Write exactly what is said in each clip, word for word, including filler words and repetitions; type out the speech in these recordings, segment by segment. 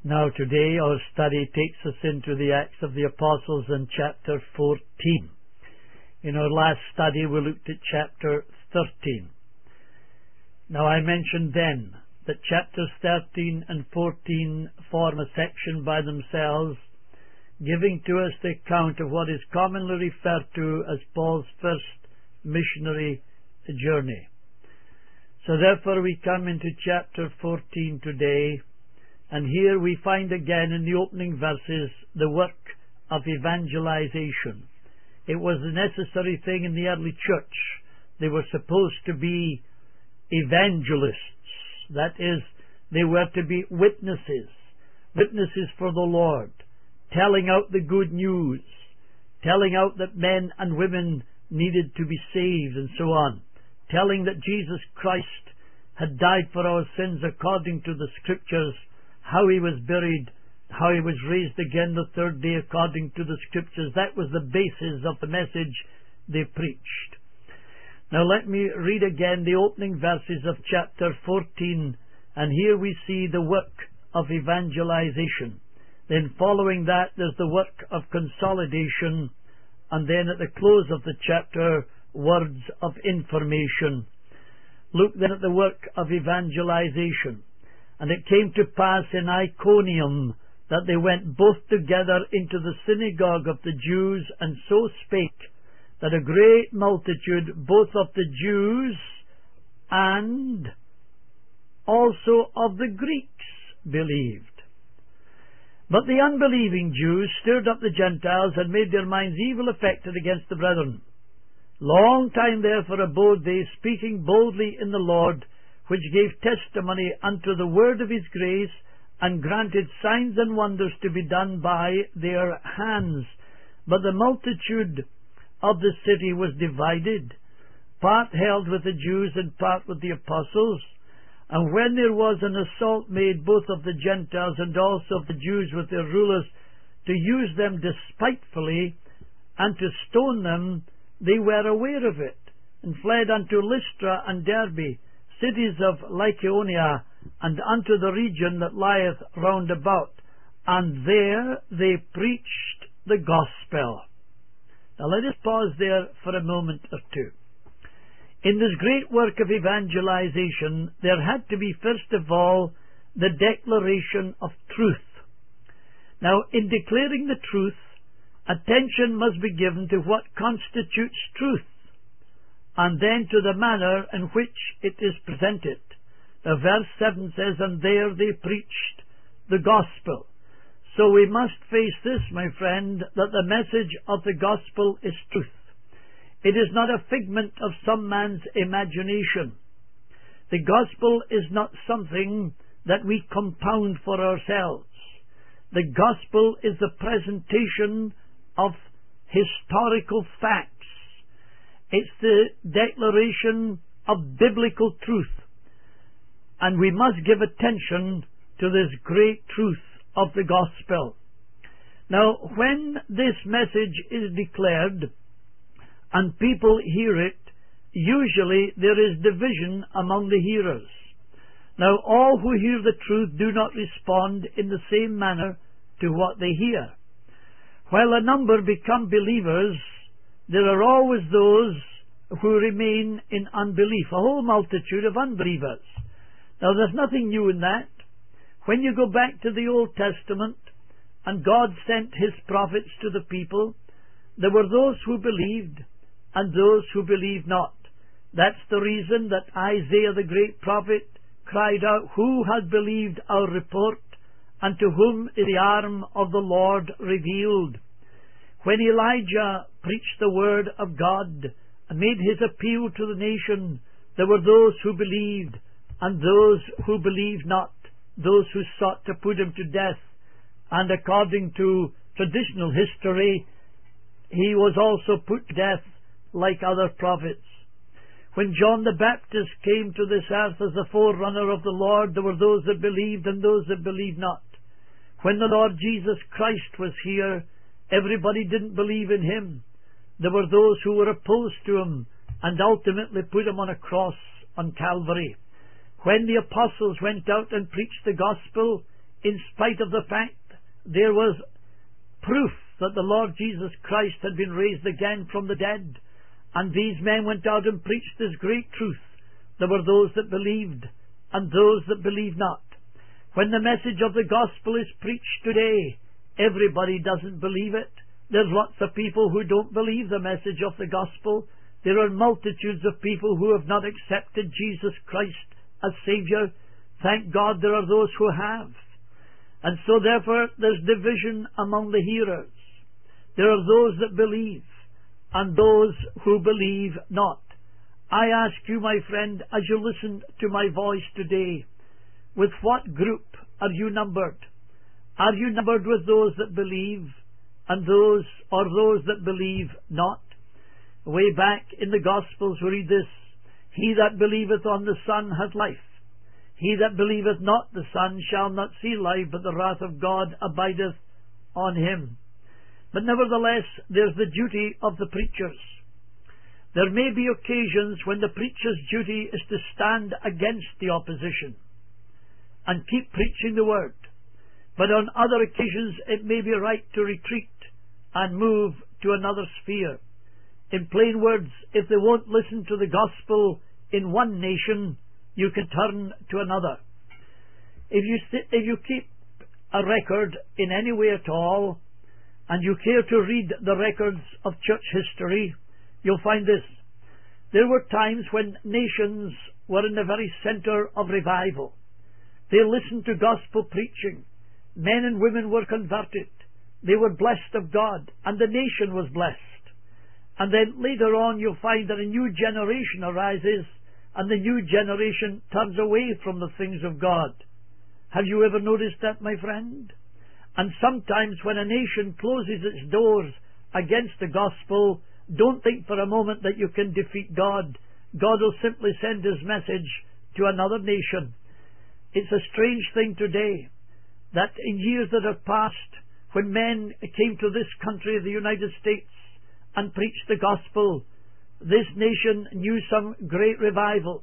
Now today our study takes us into the Acts of the Apostles in chapter fourteen. In our last study we looked at chapter thirteen. Now I mentioned then that chapters thirteen and fourteen form a section by themselves, giving to us the account of what is commonly referred to as Paul's first missionary journey. So therefore we come into chapter fourteen today, and here we find again in the opening verses the work of evangelization. It was a necessary thing in the early church. They were supposed to be evangelists. That is, they were to be witnesses, witnesses for the Lord, telling out the good news, telling out that men and women needed to be saved and so on, telling that Jesus Christ had died for our sins according to the Scriptures, how he was buried, how he was raised again the third day according to the Scriptures. That was the basis of the message they preached. Now let me read again the opening verses of chapter fourteen, and here we see the work of evangelization. Then following that there's the work of consolidation, and then at the close of the chapter, words of information. Look then at the work of evangelization. And it came to pass in Iconium that they went both together into the synagogue of the Jews, and so spake, that a great multitude both of the Jews and also of the Greeks believed. But the unbelieving Jews stirred up the Gentiles, and made their minds evil affected against the brethren. Long time therefore abode they, speaking boldly in the Lord, which gave testimony unto the word of his grace, and granted signs and wonders to be done by their hands. But the multitude of the city was divided, part held with the Jews and part with the apostles. And when there was an assault made both of the Gentiles and also of the Jews with their rulers, to use them despitefully and to stone them, they were aware of it, and fled unto Lystra and Derbe, cities of Lycaonia, and unto the region that lieth round about, and there they preached the gospel. Now let us pause there for a moment or two. In this great work of evangelization, there had to be first of all the declaration of truth. Now, in declaring the truth, attention must be given to what constitutes truth, and then to the manner in which it is presented. Now, verse seven says, and there they preached the gospel. So we must face this, my friend, that the message of the gospel is truth. It is not a figment of some man's imagination. The gospel is not something that we compound for ourselves. The gospel is the presentation of historical facts. It's the declaration of biblical truth. And we must give attention to this great truth of the gospel. Now, when this message is declared and people hear it, usually there is division among the hearers. Now, all who hear the truth do not respond in the same manner to what they hear. While a number become believers, there are always those who remain in unbelief, a whole multitude of unbelievers. Now, there's nothing new in that. When you go back to the Old Testament, and God sent his prophets to the people, there were those who believed and those who believed not. That's the reason that Isaiah the great prophet cried out, who has believed our report, and to whom is the arm of the Lord revealed? When Elijah preached the word of God and made his appeal to the nation, there were those who believed and those who believed not, those who sought to put him to death. And according to traditional history, he was also put to death like other prophets. When John the Baptist came to this earth as the forerunner of the Lord, there were those that believed and those that believed not. When the Lord Jesus Christ was here, everybody didn't believe in him. There were those who were opposed to him and ultimately put him on a cross on Calvary. When the apostles went out and preached the gospel, in spite of the fact there was proof that the Lord Jesus Christ had been raised again from the dead, and these men went out and preached this great truth, there were those that believed and those that believed not. When the message of the gospel is preached today, everybody doesn't believe it. There's lots of people who don't believe the message of the gospel. There are multitudes of people who have not accepted Jesus Christ as Saviour. Thank God there are those who have. And so therefore there's division among the hearers. There are those that believe and those who believe not. I ask you, my friend, as you listen to my voice today, with what group are you numbered? Are you numbered with those that believe and those or those that believe not? Way back in the Gospels we read this: He that believeth on the Son hath life. He that believeth not the Son shall not see life, but the wrath of God abideth on him. But nevertheless, there's the duty of the preachers. There may be occasions when the preacher's duty is to stand against the opposition and keep preaching the word. But on other occasions it may be right to retreat and move to another sphere. In plain words, if they won't listen to the gospel in one nation, you can turn to another. If you, st- if you keep a record in any way at all, and you care to read the records of church history, you'll find this. There were times when nations were in the very centre of revival. They listened to gospel preaching. Men and women were converted. They were blessed of God, and the nation was blessed. And then later on you'll find that a new generation arises, and the new generation turns away from the things of God. Have you ever noticed that, my friend? And sometimes when a nation closes its doors against the gospel, don't think for a moment that you can defeat God. God will simply send His message to another nation. It's a strange thing today that in years that have passed, when men came to this country, the United States, and preached the gospel, this nation knew some great revivals.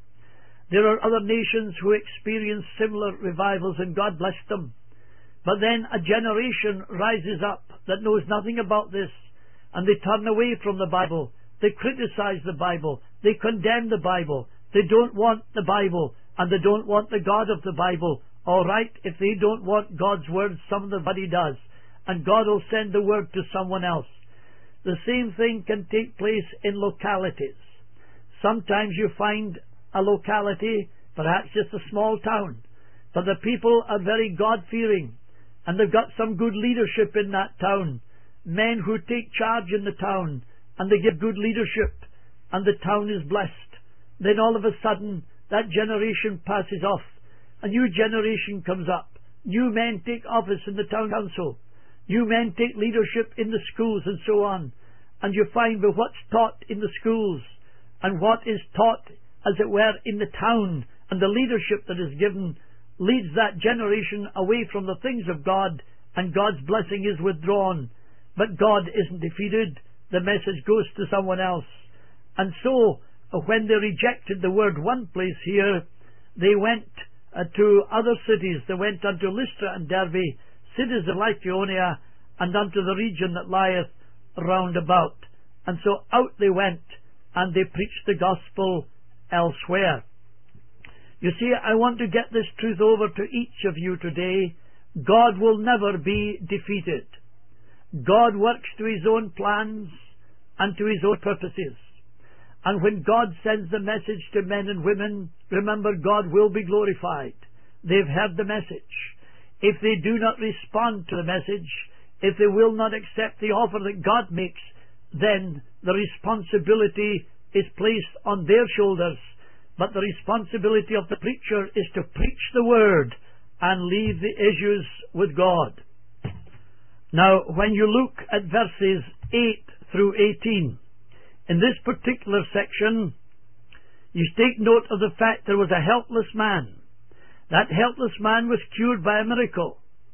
There are other nations who experienced similar revivals, and God blessed them. But then a generation rises up that knows nothing about this, and they turn away from the Bible. They criticize the Bible. They condemn the Bible. They don't want the Bible, and they don't want the God of the Bible. All right, if they don't want God's word, somebody does, and God will send the word to someone else. The same thing can take place in localities. Sometimes you find a locality, perhaps just a small town, but the people are very God-fearing, and they've got some good leadership in that town, men who take charge in the town, and they give good leadership, and the town is blessed. Then all of a sudden that generation passes off. A new generation comes up. New men take office in the town council. New men take leadership in the schools and so on. And you find that what's taught in the schools and what is taught, as it were, in the town, and the leadership that is given, leads that generation away from the things of God, and God's blessing is withdrawn. But God isn't defeated. The message goes to someone else. And so, when they rejected the word one place here, they went uh, to other cities. They went unto Lystra and Derbe, cities of Lycaonia, and unto the region that lieth round about. And so out they went, and they preached the gospel elsewhere. You see, I want to get this truth over to each of you today. God will never be defeated. God works to His own plans and to His own purposes. And when God sends the message to men and women, remember, God will be glorified. They've heard the message. If they do not respond to the message, if they will not accept the offer that God makes, then the responsibility is placed on their shoulders. But the responsibility of the preacher is to preach the word and leave the issues with God. Now, when you look at verses eight through eighteen, in this particular section, you take note of the fact there was a helpless man. That helpless man was cured by a miracle.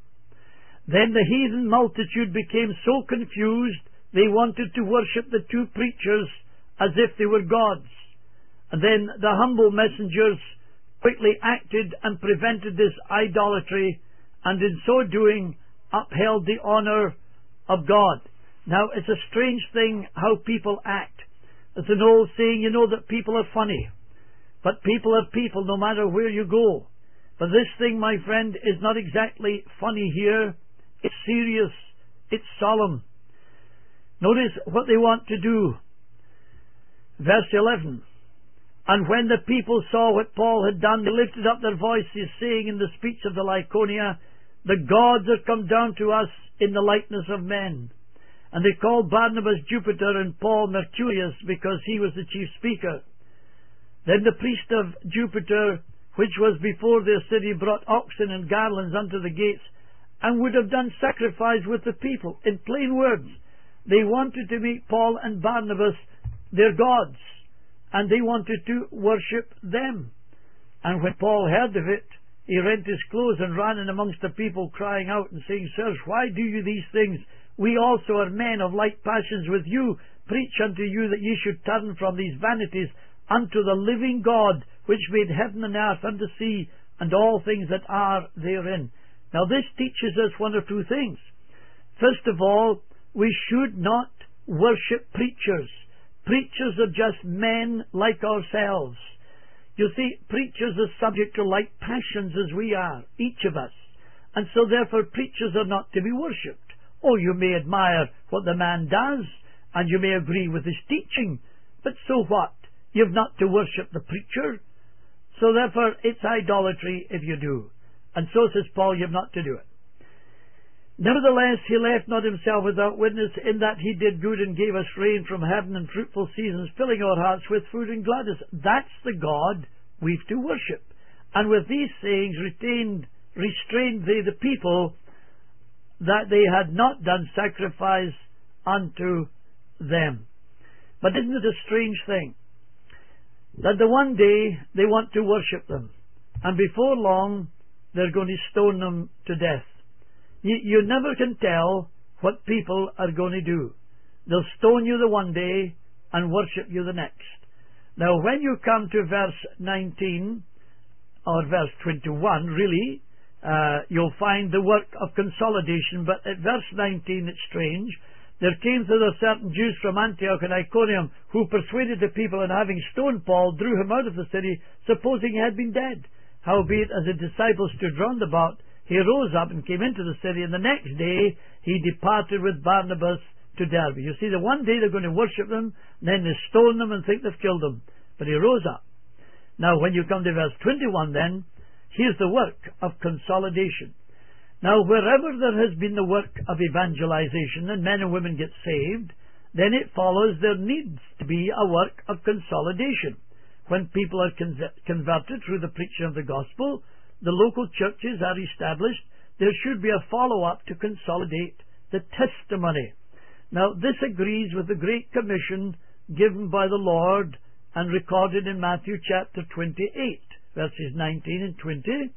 Then the heathen multitude became so confused they wanted to worship the two preachers as if they were gods. And then the humble messengers quickly acted and prevented this idolatry, and in so doing upheld the honour of God. Now, it's a strange thing how people act. It's an old saying, you know, that people are funny. But people are people no matter where you go. But this thing, my friend, is not exactly funny here. It's serious. It's solemn. Notice what they want to do. Verse eleven. And when the people saw what Paul had done, they lifted up their voices, saying in the speech of the Lycaonia, the gods are come down to us in the likeness of men. And they called Barnabas Jupiter and Paul Mercurius, because he was the chief speaker. Then the priest of Jupiter, which was before their city, brought oxen and garlands unto the gates, and would have done sacrifice with the people. In plain words, they wanted to make Paul and Barnabas their gods, and they wanted to worship them. And when Paul heard of it, he rent his clothes and ran in amongst the people, crying out and saying, Sirs, why do you these things? We also are men of like passions with you. Preach unto you that ye should turn from these vanities unto the living God, which made heaven and earth and the sea, and all things that are therein. Now this teaches us one or two things. First of all, we should not worship preachers. Preachers are just men like ourselves. You see, preachers are subject to like passions as we are, each of us. And so therefore preachers are not to be worshipped. Oh, you may admire what the man does, and you may agree with his teaching, but so what? You've not to worship the preacher. So therefore it's idolatry if you do. And so says Paul, you've not to do it. Nevertheless, he left not himself without witness, in that he did good and gave us rain from heaven and fruitful seasons, filling our hearts with food and gladness. That's the God we've to worship. And with these sayings retained, restrained they the people, that they had not done sacrifice unto them. But isn't it a strange thing that the one day they want to worship them, and before long they're going to stone them to death? You, you never can tell what people are going to do. They'll stone you the one day and worship you the next. Now when you come to verse nineteen, or verse twenty-one really, uh, you'll find the work of consolidation. But at verse nineteen it's strange. There came thither certain Jews from Antioch and Iconium, who persuaded the people, and having stoned Paul, drew him out of the city, supposing he had been dead. Howbeit, as the disciples stood round about, he rose up and came into the city, and the next day he departed with Barnabas to Derbe. You see, the one day they're going to worship them, and then they stone them and think they've killed them. But he rose up. Now, when you come to verse twenty-one then, here's the work of consolidation. Now, wherever there has been the work of evangelization and men and women get saved, then it follows there needs to be a work of consolidation. When people are con- converted through the preaching of the gospel, the local churches are established, there should be a follow-up to consolidate the testimony. Now, this agrees with the Great Commission given by the Lord and recorded in Matthew chapter twenty-eight, verses nineteen and twenty.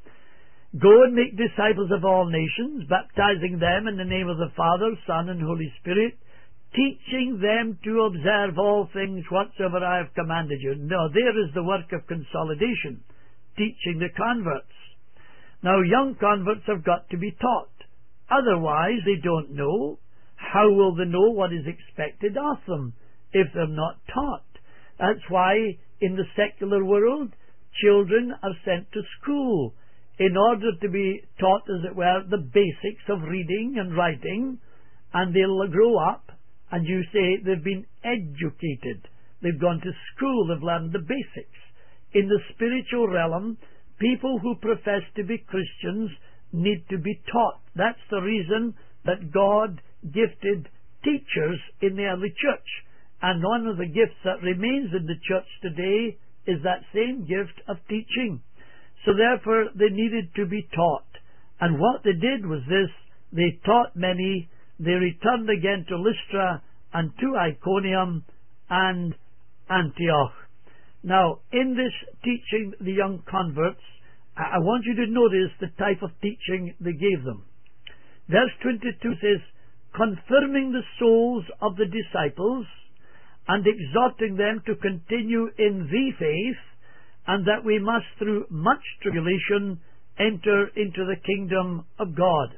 Go and make disciples of all nations, baptizing them in the name of the Father, Son, and Holy Spirit, teaching them to observe all things whatsoever I have commanded you. Now, there is the work of consolidation, teaching the converts. Now, young converts have got to be taught. Otherwise, they don't know. How will they know what is expected of them if they're not taught? That's why in the secular world, children are sent to school in order to be taught, as it were, the basics of reading and writing, and they'll grow up, and you say they've been educated. They've gone to school, they've learned the basics. In the spiritual realm, people who profess to be Christians need to be taught. That's the reason that God gifted teachers in the early church. And one of the gifts that remains in the church today is that same gift of teaching. So therefore they needed to be taught. And what they did was this: they taught many. They returned again to Lystra and to Iconium and Antioch. Now, in this teaching the young converts, I want you to notice the type of teaching they gave them. Verse twenty-two says, confirming the souls of the disciples and exhorting them to continue in the faith, and that we must through much tribulation enter into the kingdom of God,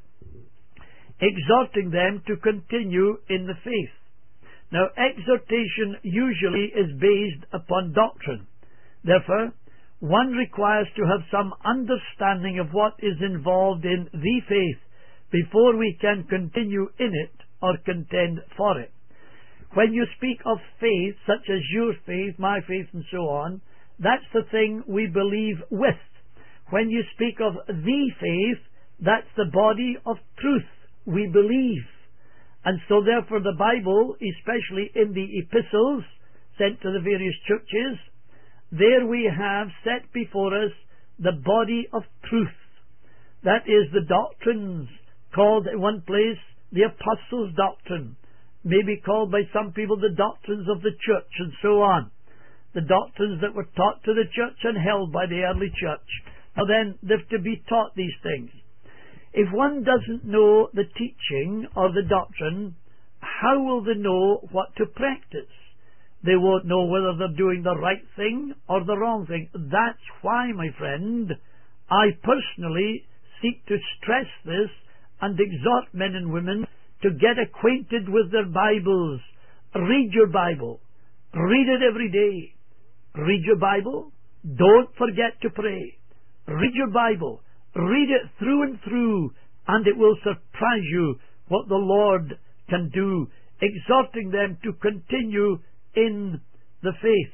exhorting them to continue in the faith. Now, exhortation usually is based upon doctrine. Therefore, one requires to have some understanding of what is involved in the faith before we can continue in it or contend for it. When you speak of faith, such as your faith, my faith, and so on, that's the thing we believe with. When you speak of the faith, that's the body of truth we believe. And so therefore the Bible, especially in the epistles sent to the various churches, there we have set before us the body of truth. That is the doctrines called in one place the apostles' doctrine, maybe called by some people the doctrines of the church, and so on. The doctrines that were taught to the church and held by the early church. Now then, they're to be taught these things. If one doesn't know the teaching or the doctrine, how will they know what to practice? They won't know whether they're doing the right thing or the wrong thing. That's why, my friend, I personally seek to stress this and exhort men and women to get acquainted with their Bibles. Read your Bible. Read it every day. Read your Bible. Don't forget to pray. Read your Bible. Read it through and through, and it will surprise you what the Lord can do, exhorting them to continue in the faith.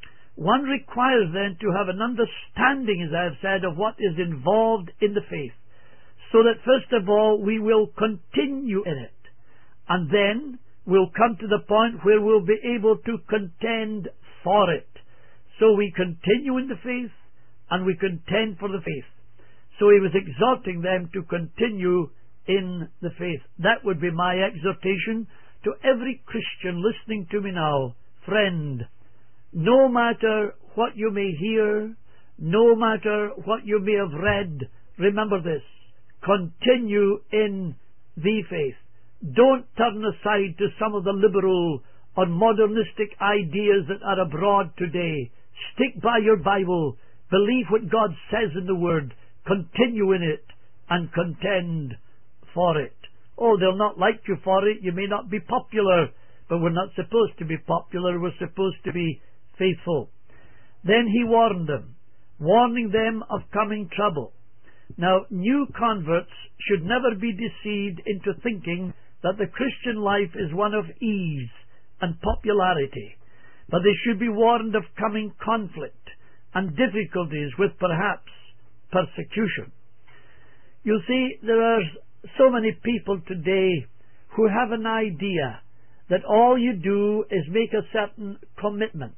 One requires then to have an understanding, as I have said, of what is involved in the faith, so that first of all we will continue in it, and then we'll come to the point where we'll be able to contend for it. So we continue in the faith, and we contend for the faith. So he was exhorting them to continue in the faith. That would be my exhortation to every Christian listening to me now. Friend, no matter what you may hear, no matter what you may have read, remember this: continue in the faith. Don't turn aside to some of the liberal or modernistic ideas that are abroad today. Stick by your Bible. Believe what God says in the Word. Continue in it and contend for it. Oh, they'll not like you for it. You may not be popular, but we're not supposed to be popular. We're supposed to be faithful. Then he warned them, warning them of coming trouble. Now, new converts should never be deceived into thinking that the Christian life is one of ease and popularity, but they should be warned of coming conflict and difficulties with perhaps persecution. You see, there are so many people today who have an idea that all you do is make a certain commitment.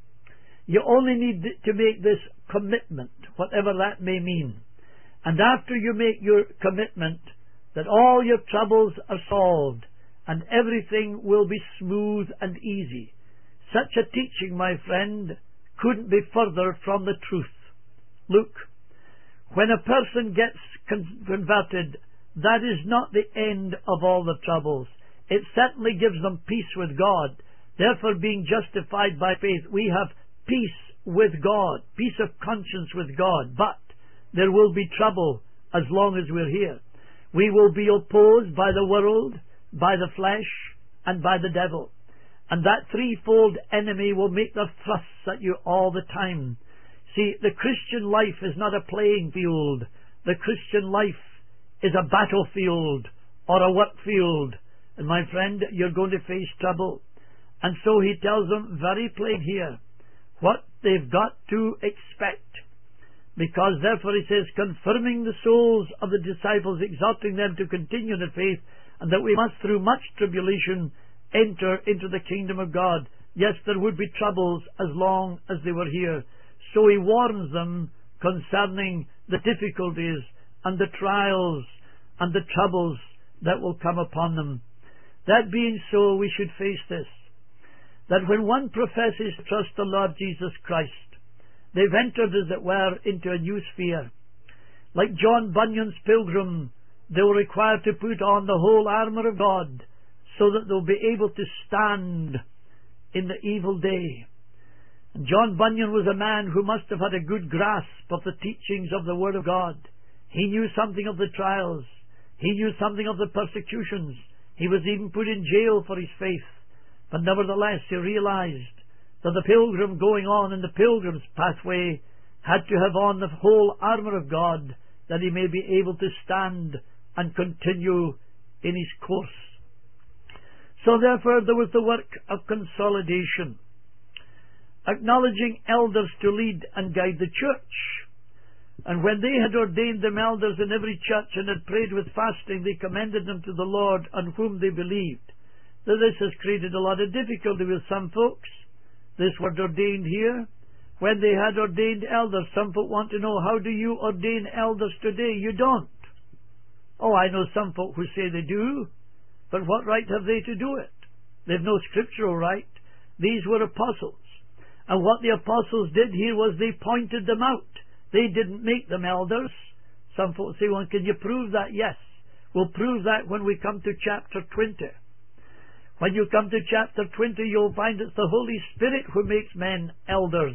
You only need to make this commitment, whatever that may mean. And after you make your commitment, that all your troubles are solved and everything will be smooth and easy. Such a teaching, my friend, couldn't be further from the truth. Look, when a person gets con- converted, that is not the end of all the troubles. It certainly gives them peace with God. Therefore, being justified by faith, we have peace with God, peace of conscience with God. But there will be trouble as long as we're here. We will be opposed by the world, by the flesh, and by the devil. And that threefold enemy will make their thrusts at you all the time. See, the Christian life is not a playing field. The Christian life is a battlefield or a work field. And my friend, you're going to face trouble. And so he tells them very plain here what they've got to expect. Because therefore he says, confirming the souls of the disciples, exhorting them to continue in the faith, and that we must through much tribulation enter into the kingdom of God. Yes, there would be troubles as long as they were here. So he warns them concerning the difficulties and the trials and the troubles that will come upon them. That being so, we should face this, that when one professes to trust the Lord Jesus Christ, they've entered, as it were, into a new sphere. Like John Bunyan's pilgrim, they were required to put on the whole armour of God so that they'll be able to stand in the evil day. And John Bunyan was a man who must have had a good grasp of the teachings of the Word of God. He knew something of the trials. He knew something of the persecutions. He was even put in jail for his faith. But nevertheless, he realized that the pilgrim going on in the pilgrim's pathway had to have on the whole armour of God, that he may be able to stand and continue in his course. So therefore there was the work of consolidation, acknowledging elders to lead and guide the church. And when they had ordained them elders in every church and had prayed with fasting, they commended them to the Lord on whom they believed. Now this has created a lot of difficulty with some folks. This word ordained here. When they had ordained elders, some folk want to know, how do you ordain elders today? You don't. Oh, I know some folk who say they do, but what right have they to do it? They've no scriptural right. These were apostles. And what the apostles did here was they pointed them out. They didn't make them elders. Some folks say, well, can you prove that? Yes. We'll prove that when we come to chapter twenty. When you come to chapter twenty, you'll find it's the Holy Spirit who makes men elders.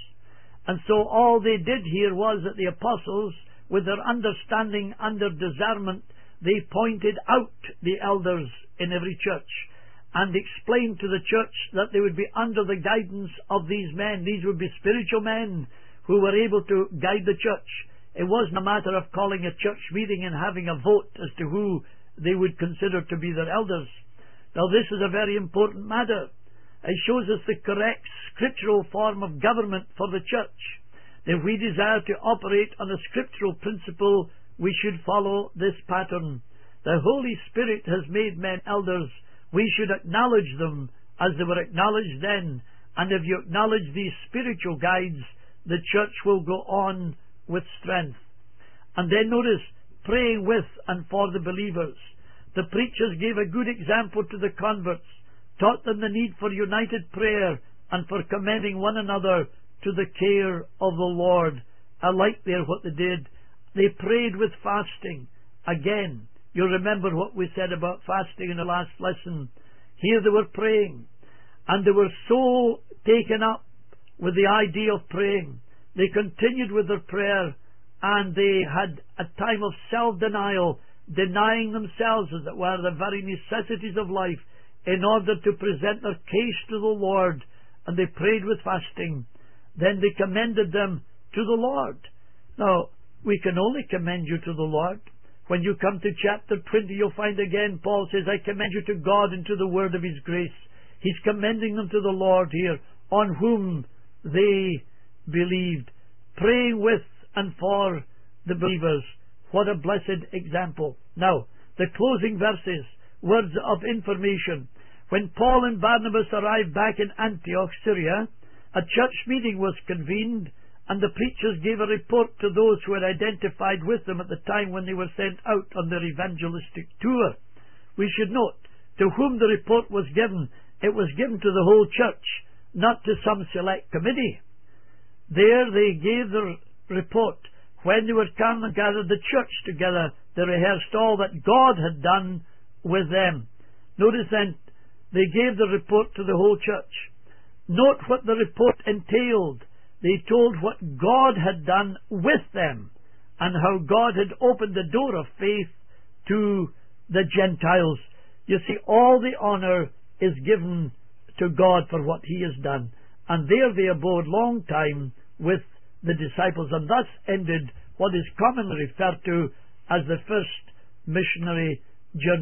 And so all they did here was that the apostles, with their understanding under discernment, they pointed out the elders in every church and explained to the church that they would be under the guidance of these men. These would be spiritual men who were able to guide the church. It wasn't a matter of calling a church meeting and having a vote as to who they would consider to be their elders. Now this is a very important matter. It shows us the correct scriptural form of government for the church. If we desire to operate on a scriptural principle, we should follow this pattern. The Holy Spirit has made men elders. We should acknowledge them as they were acknowledged then. And if you acknowledge these spiritual guides, the church will go on with strength. And then notice, praying with and for the believers. The preachers gave a good example to the converts, taught them the need for united prayer and for commending one another to the care of the Lord. I like there what they did. They prayed with fasting. Again, you remember what we said about fasting in the last lesson. Here they were praying, and they were so taken up with the idea of praying. They continued with their prayer, and they had a time of self-denial, denying themselves, as it were, the very necessities of life, in order to present their case to the Lord. And they prayed with fasting. Then they commended them to the Lord. Now, we can only commend you to the Lord. When you come to chapter twenty, you'll find again Paul says, I commend you to God and to the word of His grace. He's commending them to the Lord here, on whom they believed, praying with and for the believers. What a blessed example. Now, the closing verses, words of information. When Paul and Barnabas arrived back in Antioch, Syria, a church meeting was convened, and the preachers gave a report to those who had identified with them at the time when they were sent out on their evangelistic tour. We should note, to whom the report was given, it was given to the whole church, not to some select committee. There they gave their report. When they were come and gathered the church together, they rehearsed all that God had done with them. Notice then, they gave the report to the whole church. Note what the report entailed. They told what God had done with them, and how God had opened the door of faith to the Gentiles. You see, all the honour is given to God for what He has done. And there they abode long time with the disciples, and thus ended what is commonly referred to as the first missionary journey.